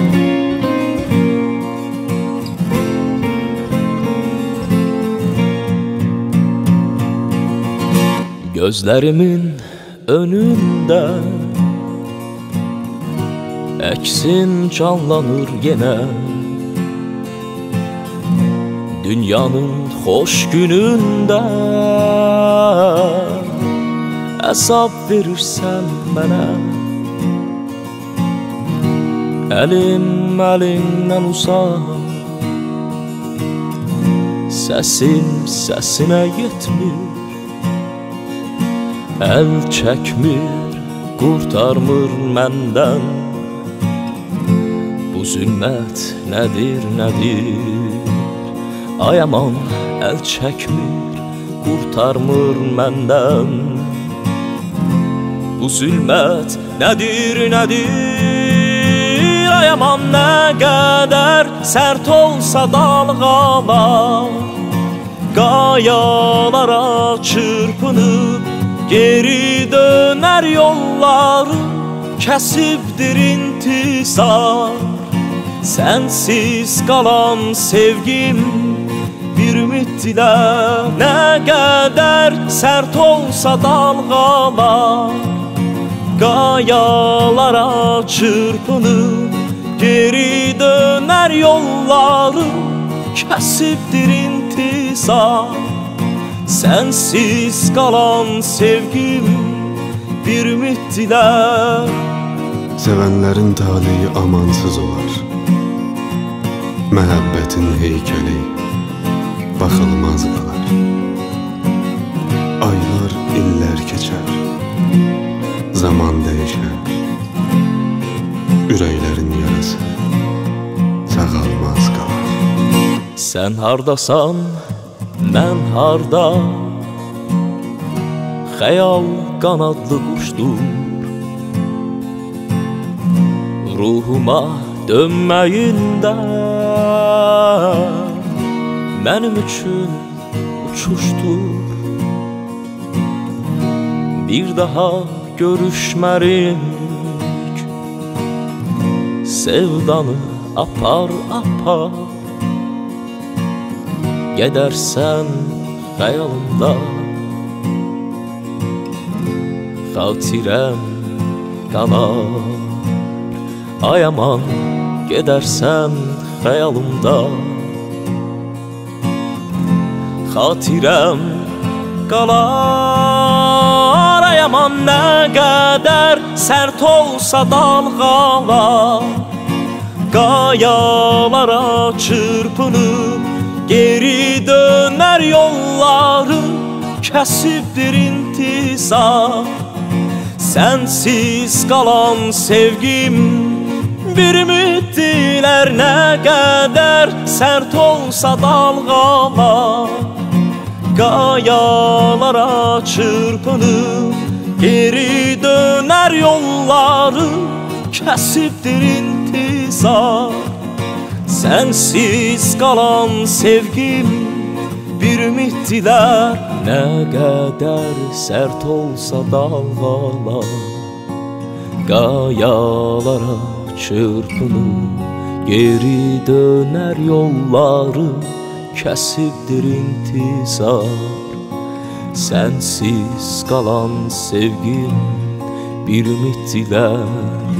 Gözlerimin önünde eksin canlanır yine. Dünyanın hoş gününde hesap verirsen bana. Elim elinden uzak, sesim sesine yetmir. El çekmir, kurtarmır menden. Bu zülmət nedir, nedir? Ay aman, el çekmir, kurtarmır menden. Bu zülmət nedir, nedir? Ay aman, ne kadar sert olsa dalgalar, qayalara çırpınıp geri döner yolları, kesibdir intizar. Sensiz kalan sevgim bir ümiddiler. Ne kadar sert olsa dalgalar, qayalara çırpınıp geri döner yolları, kesibdir intizar. Sensiz kalan sevgim bir ümiddiler. Sevenlerin talihi amansız olar. Məhəbbətin heykeli baxılmaz qalar. Aylar, illər keçər, zaman dəyişər. Ürəklərin yarası sağalmaz qalar. Sen hardasan, mən harda? Xəyal qanadlı quşdur, ruhuma dönməyində mənim üçün uçuşdur. Bir daha görüşmərik, sevdanı apar apar. Gedərsən xəyalımda, xatirəm qalar. Ay aman, gedərsən xəyalımda, xatirəm qalar. Ay aman, nə qədər sərt olsa dalğalar, qayalara çırpınıb geri döner yolları, kesibdir intizar. Sensiz kalan sevgim bir ümiddiler. Ne kadar sert olsa dalgalar, qayalara çırpınıp geri döner yolları, kesibdir intizar. Sensiz kalan sevgim bir ümiddiler. Ne kadar sert olsa dalgalar, qayalara çırpınıp geri döner yolları, kesibdir intizar. Sensiz kalan sevgim bir ümiddiler.